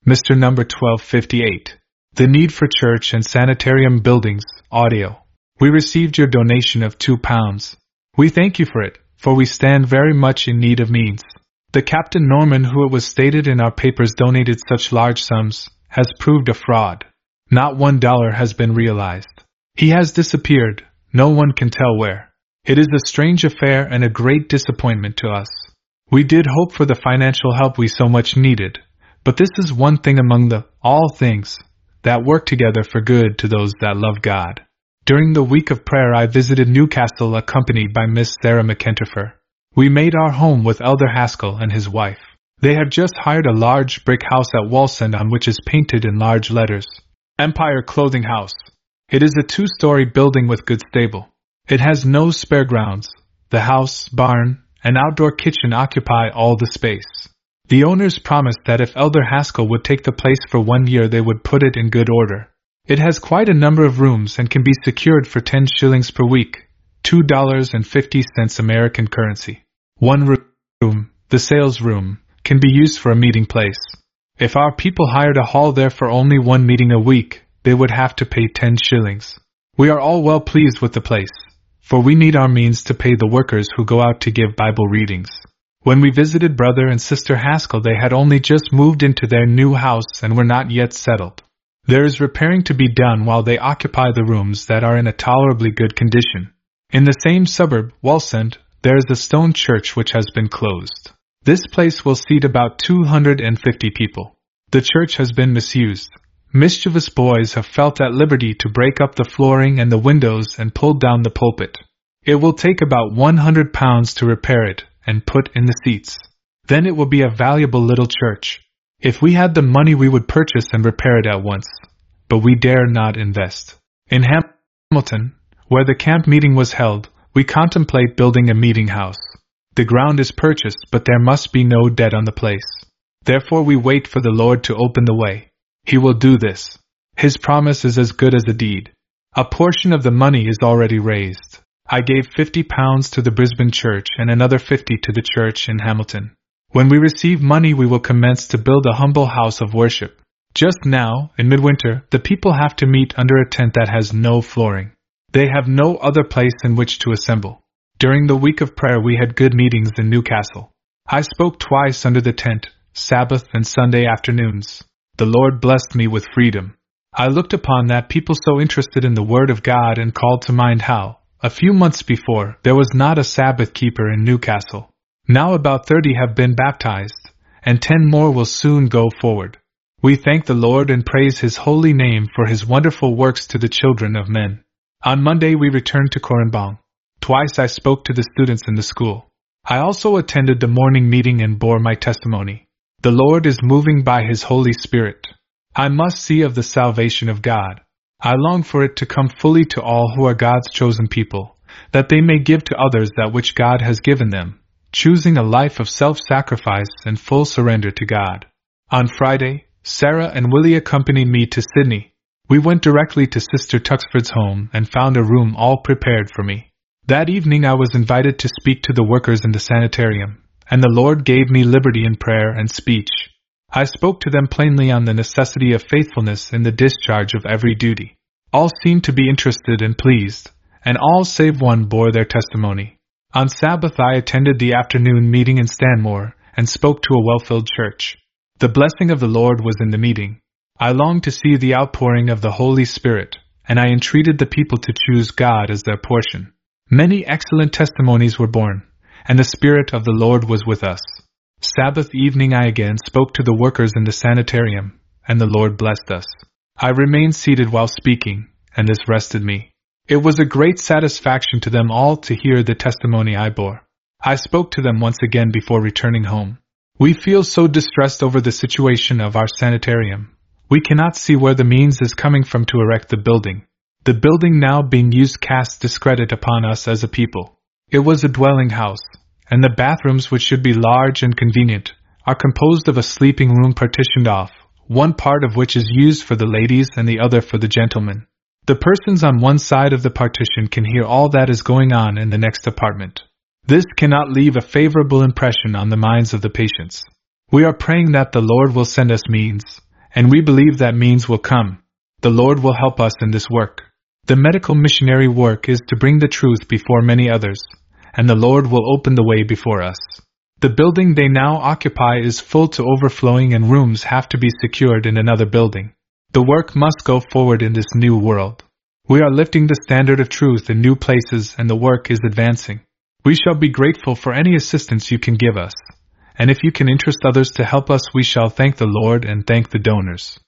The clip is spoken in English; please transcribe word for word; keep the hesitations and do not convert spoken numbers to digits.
Mister Number twelve fifty-eight. The need for church and sanitarium buildings, audio. We received your donation of two pounds. We thank you for it, for we stand very much in need of means. The Captain Norman, who it was stated in our papers donated such large sums, has proved a fraud. Not one dollar has been realized. He has disappeared, no one can tell where. It is a strange affair and a great disappointment to us. We did hope for the financial help we so much needed, but this is one thing among the all things that work together for good to those that love God. During the week of prayer I visited Newcastle accompanied by Miss Sarah McIntyre. We made our home with Elder Haskell and his wife. They have just hired a large brick house at Wallsend on which is painted in large letters, Empire Clothing House. It is a two-story building with good stable. It has no spare grounds. The house, barn, and outdoor kitchen occupy all the space. The owners promised that if Elder Haskell would take the place for one year they would put it in good order. It has quite a number of rooms and can be secured for ten shillings per week, two dollars and fifty cents American currency. One room, the sales room, can be used for a meeting place. If our people hired a hall there for only one meeting a week, they would have to pay ten shillings. We are all well pleased with the place, for we need our means to pay the workers who go out to give Bible readings. When we visited Brother and Sister Haskell they had only just moved into their new house and were not yet settled. There is repairing to be done while they occupy the rooms that are in a tolerably good condition. In the same suburb, Wallsend, there is a stone church which has been closed. This place will seat about two hundred fifty people. The church has been misused. Mischievous boys have felt at liberty to break up the flooring and the windows and pull down the pulpit. It will take about one hundred pounds to repair it and put in the seats. Then it will be a valuable little church. If we had the money we would purchase and repair it at once, but we dare not invest. In Hamilton, where the camp meeting was held, we contemplate building a meeting house. The ground is purchased, but there must be no debt on the place. Therefore we wait for the Lord to open the way. He will do this. His promise is as good as a deed. A portion of the money is already raised. I gave fifty pounds to the Brisbane church and another fifty to the church in Hamilton. When we receive money we will commence to build a humble house of worship. Just now, in midwinter, the people have to meet under a tent that has no flooring. They have no other place in which to assemble. During the week of prayer we had good meetings in Newcastle. I spoke twice under the tent, Sabbath and Sunday afternoons. The Lord blessed me with freedom. I looked upon that people so interested in the Word of God and called to mind how, a few months before, there was not a Sabbath keeper in Newcastle. Now about thirty have been baptized, and ten more will soon go forward. We thank the Lord and praise His holy name for His wonderful works to the children of men. On Monday we returned to Corranbong. Twice I spoke to the students in the school. I also attended the morning meeting and bore my testimony. The Lord is moving by His Holy Spirit. I must see of the salvation of God. I long for it to come fully to all who are God's chosen people, that they may give to others that which God has given them, choosing a life of self-sacrifice and full surrender to God. On Friday, Sarah and Willie accompanied me to Sydney. We went directly to Sister Tuxford's home and found a room all prepared for me. That evening I was invited to speak to the workers in the sanitarium, and the Lord gave me liberty in prayer and speech. I spoke to them plainly on the necessity of faithfulness in the discharge of every duty. All seemed to be interested and pleased, and all save one bore their testimony. On Sabbath I attended the afternoon meeting in Stanmore, and spoke to a well-filled church. The blessing of the Lord was in the meeting. I longed to see the outpouring of the Holy Spirit, and I entreated the people to choose God as their portion. Many excellent testimonies were borne, and the Spirit of the Lord was with us. Sabbath evening I again spoke to the workers in the sanitarium, and the Lord blessed us. I remained seated while speaking, and this rested me. It was a great satisfaction to them all to hear the testimony I bore. I spoke to them once again before returning home. We feel so distressed over the situation of our sanitarium. We cannot see where the means is coming from to erect the building. The building now being used casts discredit upon us as a people. It was a dwelling house, and the bathrooms, which should be large and convenient, are composed of a sleeping room partitioned off, one part of which is used for the ladies and the other for the gentlemen. The persons on one side of the partition can hear all that is going on in the next apartment. This cannot leave a favorable impression on the minds of the patients. We are praying that the Lord will send us means, and we believe that means will come. The Lord will help us in this work. The medical missionary work is to bring the truth before many others, and the Lord will open the way before us. The building they now occupy is full to overflowing and rooms have to be secured in another building. The work must go forward in this new world. We are lifting the standard of truth in new places and the work is advancing. We shall be grateful for any assistance you can give us, and if you can interest others to help us we shall thank the Lord and thank the donors.